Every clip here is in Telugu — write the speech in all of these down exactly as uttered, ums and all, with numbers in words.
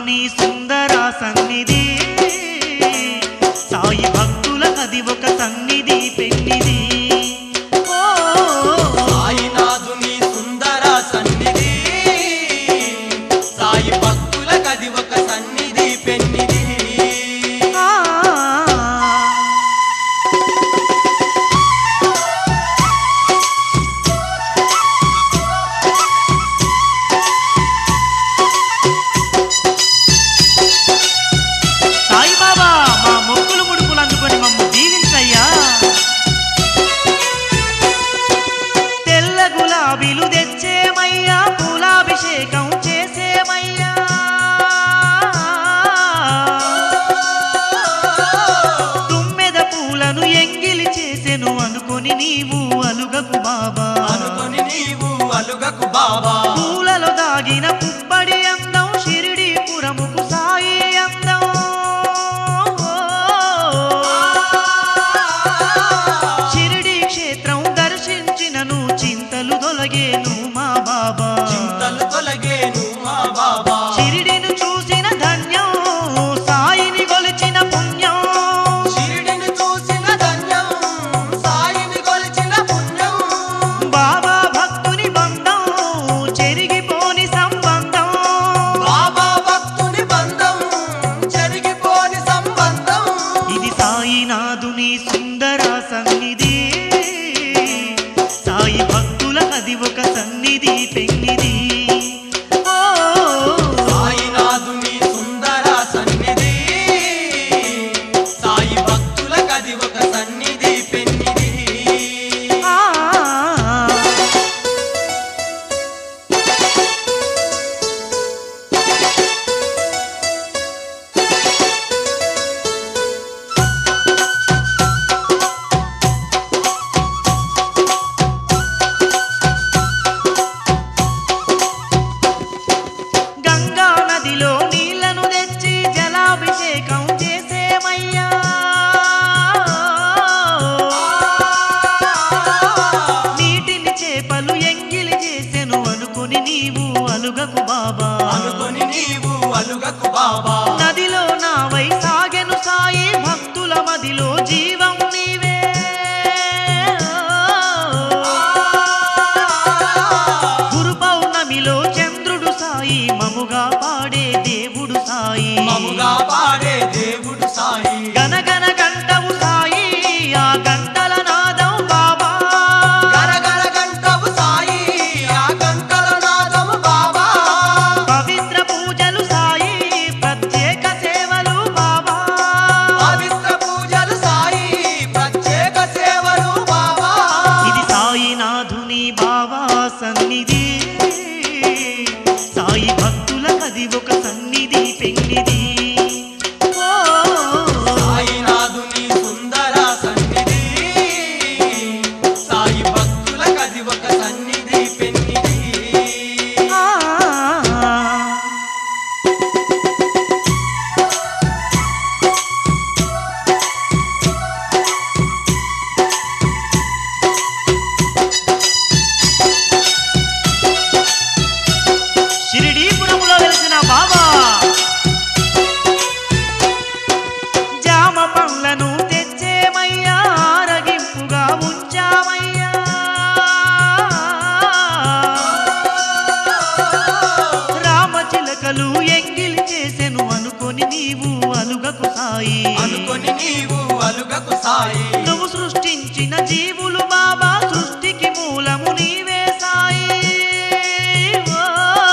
సాయినాథుని సుందర సన్నిధి సాయి భక్తులకది ఒక సన్నిధి పెన్నిధి సాయినాథుని సుందర సన్నిధి సాయి భక్తులకది ఒక సన్నిధి పెన్నిధి గులాబీలు తెచ్చేమయ్యా పూలాభిషేకం చేసేమయ్యా తుమ్మెద పూలను ఎంగిలి చేసెను అనుకొని నీవు అలుగకు బాబా అనుకొని నీవు అలుగకు బాబా పూలలో దాగిన పుప్పడి అందం షిరిడి పురముకు సాయి అందం షిరిడి క్షేత్రం దర్శించినను చింతలు తొలగేను మా బాబా చింతలు తొలగేను మా బాబా షిరిడిని చూసిన ధన్యం సాయిని కొలిచిన పుణ్యం షిరిడిని చూసిన ధన్యం సాయిని కొలిచిన పుణ్యం బాబా భక్తుని బంధం చెరిగిపోని సంబంధం బాబా భక్తుని బంధం చెరిగిపోని సంబంధం ఇది సాయినాథుని సుందర సన్నిధి సాయి భక్తులకది ఒక సన్నిధి పెన్నిధి సాయినాథుని సుందర సన్నిధి సాయి భక్తులకది ఒక సన్నిధి పెన్నిధి గంగా నదిలో నీళ్లను తెచ్చి జలాభిషేకం చేసేమయ్యా నీటిని చేపలు ఎంగిలి చేసెను అనుకొని నీవు అలుగకు బాబా అనుకొని నీవు అలుగకు బాబా నదిలో నావై సాగెను సాయి భక్తుల మదిలో జీవం నీవే గురు పౌర్ణమిలో చంద్రుడు సాయి మముగా పాడే దేవుడు సాయి మముగా పాడే దేవుడు సాయి గనగన గంటవు సాయి ఆ గంటల నాదం బాబా గరగర గంటవు సాయి ఆ గంటల నాదము బాబా పవిత్ర పూజలు సాయి ప్రత్యేక సేవలు బాబా పవిత్ర పూజలు సాయి ప్రత్యేక సేవలు బాబా ఇది సాయినాథుని బాబా సన్నిధి సాయి భక్తులకది ఒక సన్నిధి పెన్నిధి సాయినాథుని సుందర సన్నిధి సాయి భక్తులకది ఒక సన్నిధి పెన్నిధి షిరిడీపురములో వెలిసిన బాబా జామ పండ్లను తెచ్చేమయ్యా ఆరగింపుగా ఉంచామయ్యా రామచిలకలు ఎంగిలి చేసెను అనుకొని నీవు అలుగకు సాయి అనుకొని నీవు అలుగకు సాయి నువ్వు సృష్టించిన జీవులు బాబా సృష్టికి మూలము నీవే సాయి ఓ.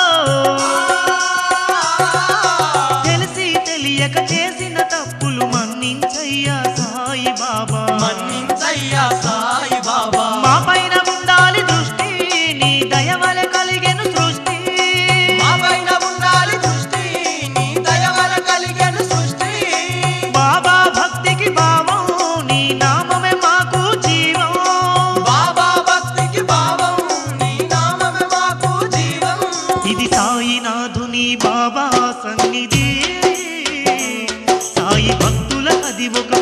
తెలిసి తెలియక చేసిన తప్పులు మన్నించయ్యా సాయి బాబా మన్నించయ్యా సాయి బాబా మా పైన ఉండాలి దృష్టి నీ దయవల కలిగెను సృష్టి మా పైన ఉండాలి దృష్టి నీ దయవల కలిగెను సృష్టి బాబా భక్తికి భావం నీ నామమే మాకు జీవం బాబా భక్తికి భావం నీ నామమే మాకు జీవం ఇది సాయినాథుని బాబా సన్నిధి సాయి భక్తులకది ఒక